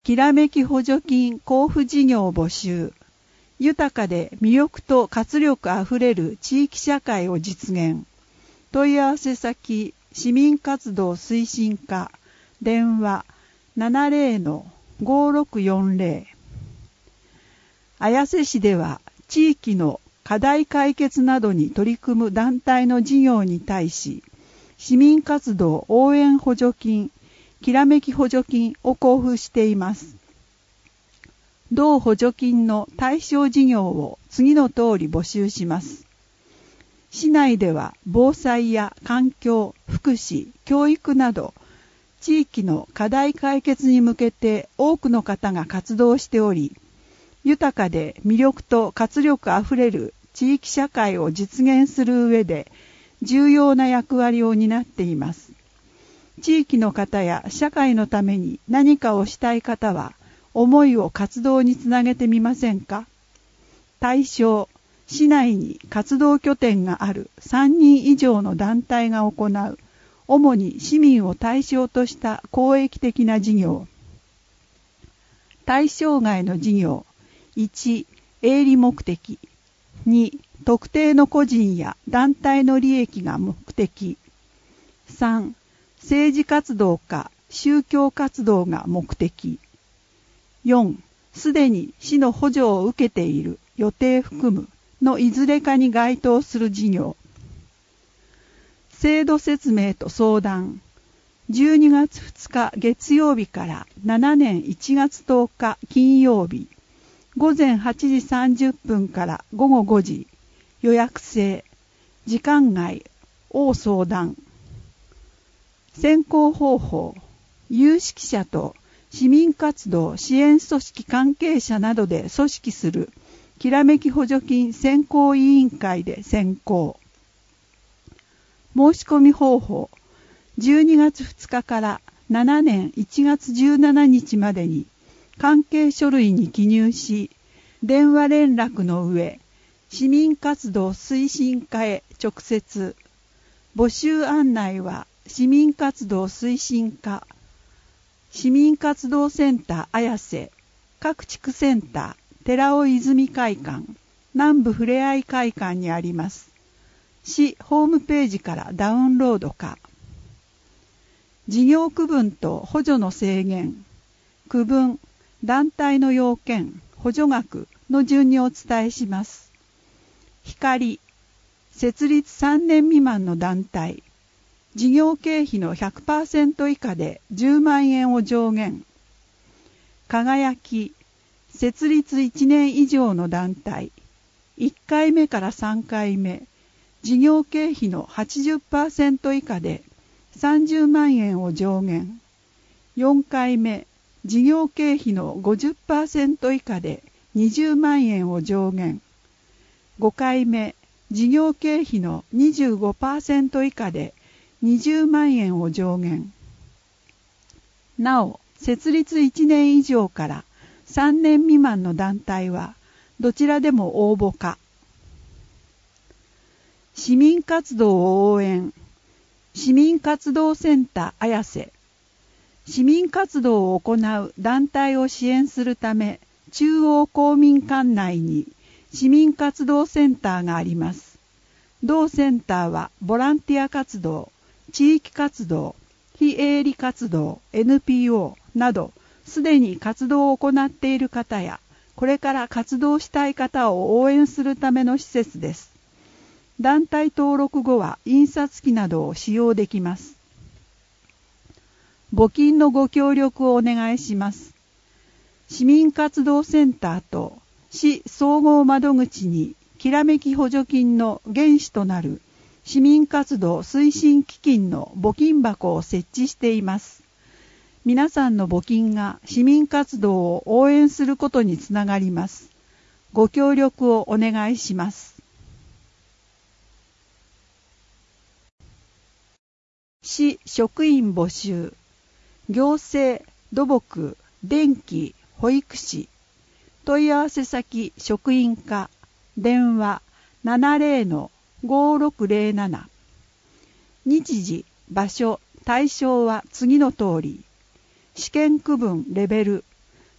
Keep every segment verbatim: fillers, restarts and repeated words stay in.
きらめき補助金交付事業募集。豊かで魅力と活力あふれる地域社会を実現。問い合わせ先、市民活動推進課、電話 ななゼロのごろくよんゼロ。綾瀬市では地域の課題解決などに取り組む団体の事業に対し、市民活動応援補助金、きらめき補助金を交付しています。同補助金の対象事業を次の通り募集します。市内では防災や環境、福祉、教育など、地域の課題解決に向けて多くの方が活動しており、豊かで魅力と活力あふれる地域社会を実現する上で重要な役割を担っています。地域の方や社会のために何かをしたい方は、思いを活動につなげてみませんか？対象、市内に活動拠点があるさんにん以上の団体が行う、主に市民を対象とした公益的な事業。対象外の事業。いち、営利目的。に、特定の個人や団体の利益が目的。さん、政治活動か宗教活動が目的。よん、すでに市の補助を受けている予定含むのいずれかに該当する事業。制度説明と相談。じゅうにがつふつか月曜日からしちねんいちがつとおか金曜日。ごぜんはちじさんじゅっぷんからごごごじ、予約制、時間外、応相談。選考方法、有識者と市民活動支援組織関係者などで組織するきらめき補助金選考委員会で選考。申し込み方法、じゅうにがつふつかからしちねんいちがつじゅうしちにちまでに関係書類に記入し、電話連絡の上、市民活動推進課へ直接。募集案内は市民活動推進課、市民活動センター綾瀬、各地区センター、寺尾泉会館、南部ふれあい会館にあります。市ホームページからダウンロードか。事業区分と補助の制限。区分、団体の要件、補助額の順にお伝えします。光、設立さんねん未満の団体。事業経費の ひゃくパーセント 以下でじゅうまんえんを上限。輝き、設立いちねん以上の団体。いっかいめからさんかいめ。事業経費の はちじゅっパーセント 以下でさんじゅうまんえんを上限。よんかいめ。事業経費の ごじゅっパーセント 以下でにじゅうまんえんを上限。ごかいめ、事業経費の にじゅうごパーセント 以下でにじゅうまんえんを上限。なお、設立いちねん以上からさんねん未満の団体はどちらでも応募可。市民活動を応援。市民活動センター綾瀬。市民活動を行う団体を支援するため、中央公民館内に市民活動センターがあります。同センターはボランティア活動、地域活動、非営利活動、エヌピーオー など、すでに活動を行っている方や、これから活動したい方を応援するための施設です。団体登録後は印刷機などを使用できます。募金のご協力をお願いします。市民活動センターと市総合窓口にきらめき補助金の原資となる市民活動推進基金の募金箱を設置しています。皆さんの募金が市民活動を応援することにつながります。ご協力をお願いします。市職員募集。行政、土木、電気、保育士。問い合わせ先職員課。電話 ななゼロのごろくゼロなな。日時、場所、対象は次の通り。試験区分レベル。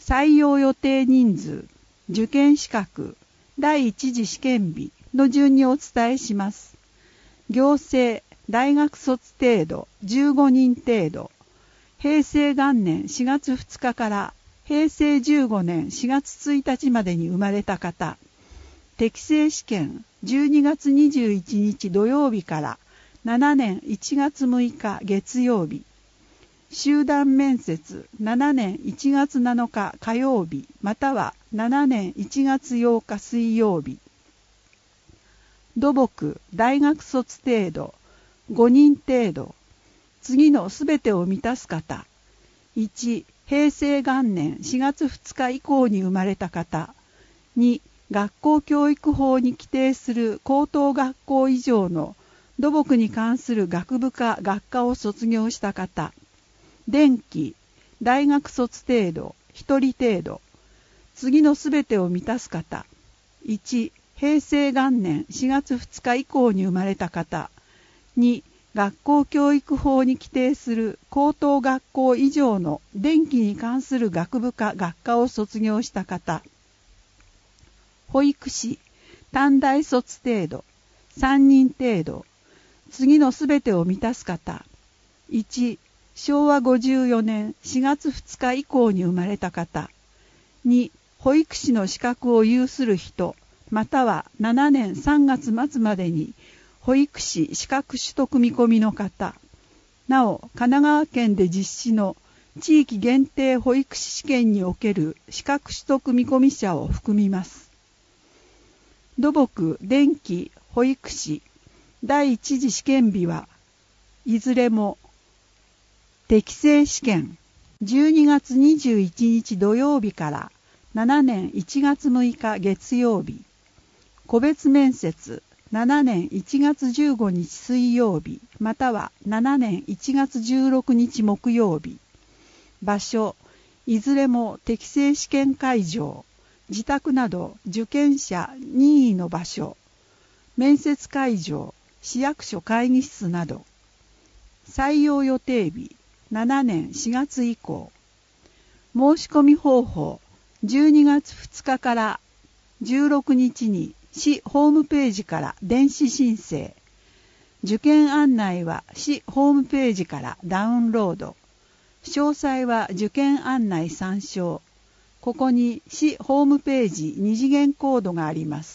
採用予定人数、受験資格、第一次試験日の順にお伝えします。行政、大学卒程度じゅうごにん程度、平成元年しがつふつかから平成じゅうごねんしがつついたちまでに生まれた方、適正試験じゅうにがつにじゅういちにち土曜日からしちねんいちがつむいか月曜日、集団面接しちねんいちがつなのか火曜日またはしちねんいちがつようか水曜日、土木大学卒程度ごにん程度、次のすべてを満たす方、いち平成元年しがつふつか以降に生まれた方、に学校教育法に規定する高等学校以上の土木に関する学部か学科を卒業した方、電気大学卒程度ひとり程度、次のすべてを満たす方、いち平成元年しがつふつか以降に生まれた方、に学校教育法に規定する高等学校以上の電気に関する学部か学科を卒業した方、保育士短大卒程度さんにん程度、次のすべてを満たす方、いちしょうわごじゅうよねんしがつふつか以降に生まれた方、に保育士の資格を有する人またはしちねんさんがつまつまでに保育士資格取得見込みの方、なお神奈川県で実施の地域限定保育士試験における資格取得見込み者を含みます。土木、電気、保育士第一次試験日はいずれも適正試験じゅうにがつにじゅういちにち土曜日からしちねんいちがつむいか月曜日、個別面接しちねんいちがつじゅうごにち水曜日またはしちねんいちがつじゅうろくにち木曜日、場所いずれも適正試験会場、自宅など受験者任意の場所、面接会場、市役所会議室など、採用予定日しちねんしがつ以降、申し込み方法じゅうにがつふつかからじゅうろくにちに市ホームページから電子申請、受験案内は市ホームページからダウンロード、詳細は受験案内参照、ここに市ホームページ二次元コードがあります。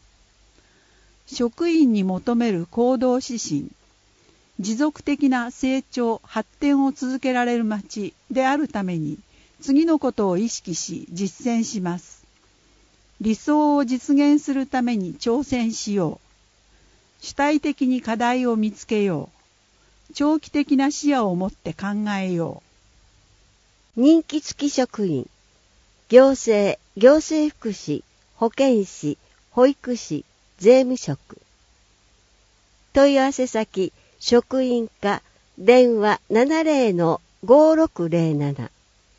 職員に求める行動指針、持続的な成長・発展を続けられる町であるために次のことを意識し実践します。理想を実現するために挑戦しよう。主体的に課題を見つけよう。長期的な視野を持って考えよう。任期付き職員、行政、行政福祉、保健師、保育士、税務職。問い合わせ先、職員課、電話 ななぜろのごろくぜろなな。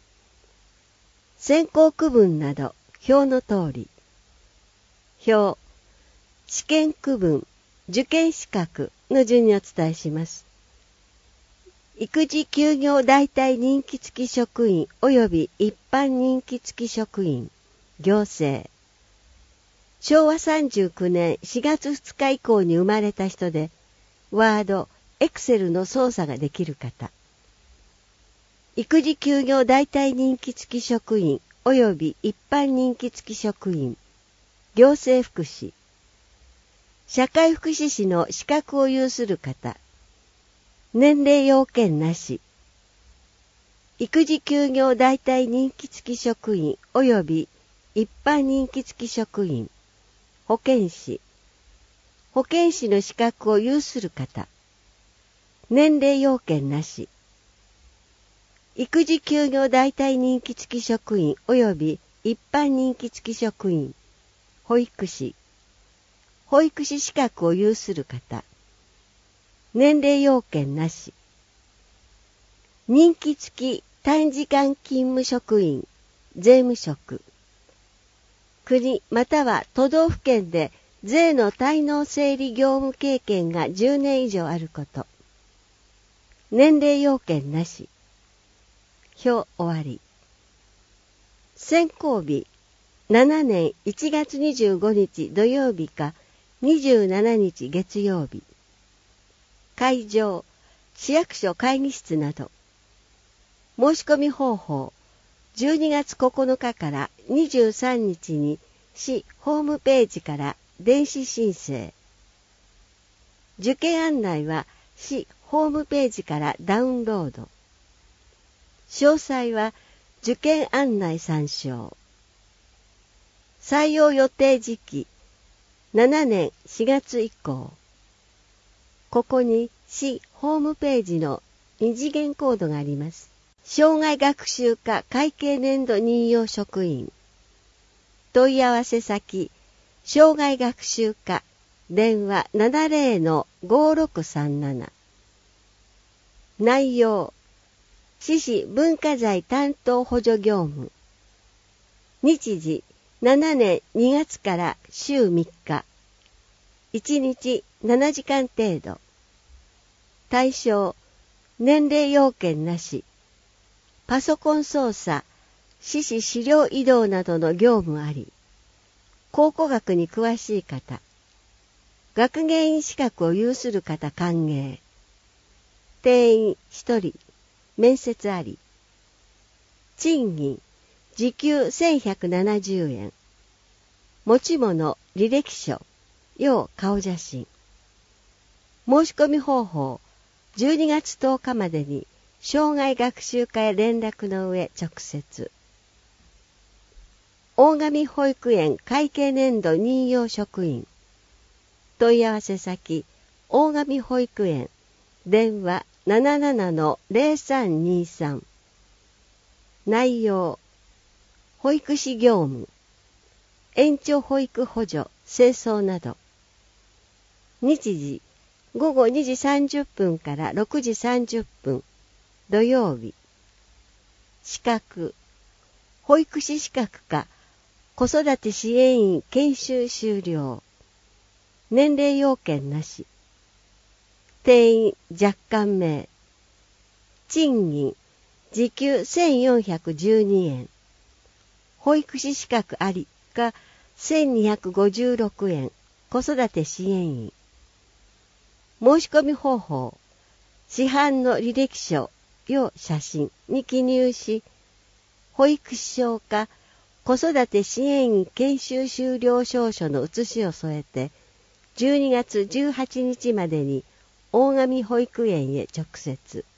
選考区分など、表の通り。表、試験区分、受験資格の順にお伝えします。育児休業代替任期付き職員及び一般任期付き職員、行政。しょうわさんじゅうきゅうねんしがつふつか以降に生まれた人で、ワード、エクセルの操作ができる方。育児休業代替任期付き職員及び一般任期付き職員、行政福祉。社会福祉士の資格を有する方。年齢要件なし。育児休業代替任期付き職員及び一般任期付き職員、保健師。保健師の資格を有する方。年齢要件なし。育児休業代替任期付き職員及び一般任期付き職員、保育士。保育士資格を有する方。年齢要件なし。任期付き短時間勤務職員、税務職。国または都道府県で税の滞納整理業務経験がじゅうねん以上あること。年齢要件なし。表終わり。 選考日、しちねんいちがつにじゅうごにち土曜日かにじゅうしちにち月曜日。会場、市役所会議室など。申し込み方法、じゅうにがつここのかからにじゅうさんにちに市ホームページから電子申請。受験案内は市ホームページからダウンロード。詳細は受験案内参照。採用予定時期、しちねんしがつ以降。ここに市ホームページの二次元コードがあります。障害学習課会計年度任用職員。問い合わせ先、障害学習課、電話 ななぜろ ごろくさんなな。内容、市史文化財担当補助業務。日時、しちねんにがつから週みっか。いちにちななじかん程度。対象、年齢要件なし。パソコン操作、市史資料移動などの業務あり。考古学に詳しい方。学芸員資格を有する方歓迎。定員ひとり、面接あり。賃金、時給せんひゃくななじゅうえん。持ち物、履歴書、要顔写真。申し込み方法、じゅうにがつとおかまでに障害学習課へ連絡の上直接。大神保育園会計年度任用職員。問い合わせ先、大神保育園、電話 ななななのぜろさんにさん。内容、保育士業務、延長保育補助、清掃など。日時、ごごにじさんじゅっぷんからろくじさんじゅっぷん、土曜日。資格、保育士資格か、子育て支援員研修終了。年齢要件なし。定員若干名。賃金、時給せんよんひゃくじゅうにえん。保育士資格ありかせんにひゃくごじゅうろくえん。子育て支援員。申し込み方法。市販の履歴書、要写真に記入し、保育士証か子育て支援員研修終了証書の写しを添えて、じゅうにがつじゅうはちにちまでに大神保育園へ直接。